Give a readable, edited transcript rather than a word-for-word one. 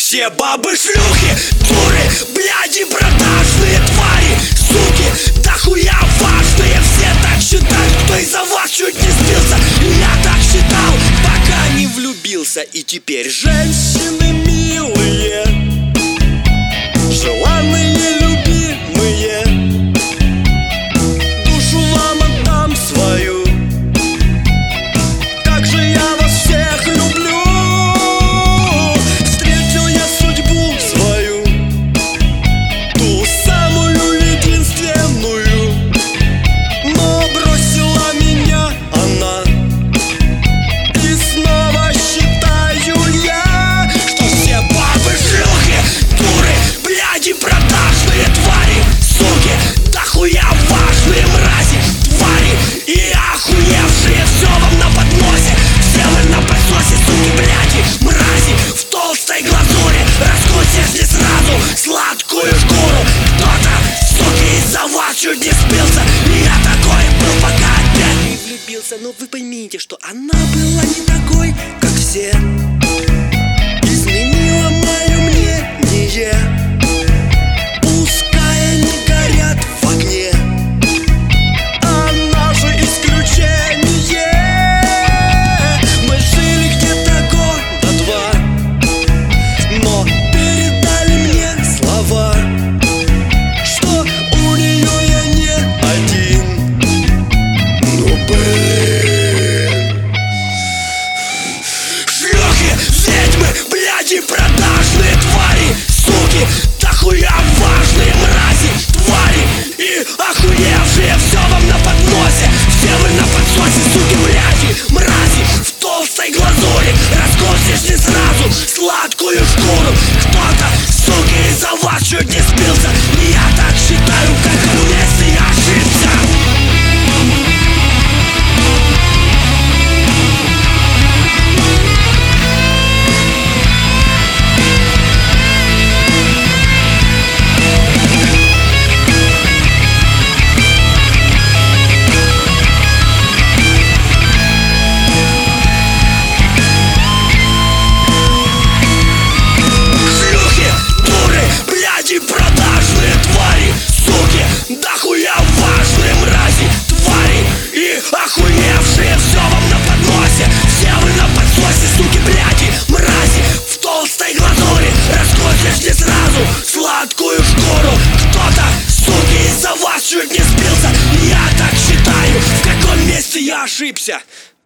Все бабы шлюхи, дуры, бляди, продажные твари, суки, да хуя важные. Все так считают, кто из-за вас чуть не сбился. Я так считал, пока не влюбился. И теперь женщины милые, желанные, любимые, душу вам отдам свою. Как же я вас всех люблю. Встретил я судьбу свою, ту самую единственную, но бросила меня она. И снова считаю я, что все бабы шлюхи, дуры, бляди, продажные твари, суки, да хуя важные мрази, твари и охуевшие. Все вам на подносе, все вы на подсосе, суки, бляди, мрази, в толстой глазури. Раскусишь не сразу сладкую шкуру. Кто-то, суки, из-за вас чуть не спился. И я такой был, пока опять не влюбился. Но вы поймите, что она была не такой, как все. Изменила мое мнение. Пускай они горят в огне, она же исключение. Мы жили где-то года два, но передали мне слова, что у нее я не один. Ну блин. Шлюхи, ведьмы, бляди, продажные твари, суки, да хуя важные мрази, твари и охуевшие. Все вам на подносе, все вы на подсосе, суки, бляди, мрази, в толстой глазури. Раскусишь не сразу сладкую шкуру. Кто-то, суки, из-за вас чуть не спился. И я так считаю, в каком месте я ошибся. Продажные твари, суки, да хуя важные мрази, твари и охуевшие. Все вам на подносе, все вы на подсосе, суки, бляди, мрази, в толстой глазури. Раскусишь не сразу сладкую шкуру. Кто-то, суки, из-за вас чуть не спился. И я так считаю, в каком месте я ошибся.